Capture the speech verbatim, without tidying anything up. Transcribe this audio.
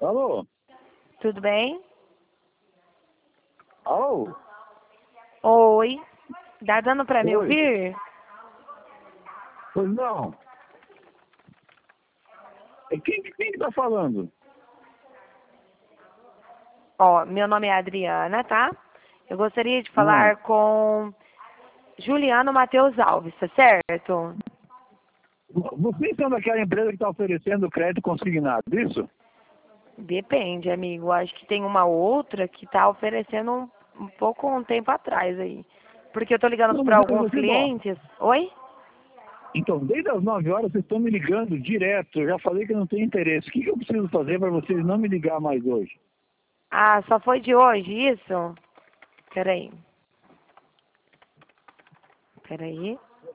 Alô? Tudo bem? Alô? Oi. Tá dando pra me Oi. ouvir? Pois não. É quem, quem que tá falando? Ó, meu nome é Adriana, tá? Eu gostaria de Ah, falar com Juliano Matheus Alves, tá certo? vocês são daquela empresa que está oferecendo crédito consignado, isso? Depende, amigo. Acho que tem uma outra que tá oferecendo um, um pouco um tempo atrás aí. Porque eu tô ligando Não, para mas alguns vocês, ó. clientes. Oi? Então, desde as nove horas vocês estão me ligando direto. Eu já falei que não tem interesse. O que, que eu preciso fazer para vocês não me ligar mais hoje? Ah, só foi de hoje isso? Peraí. Peraí.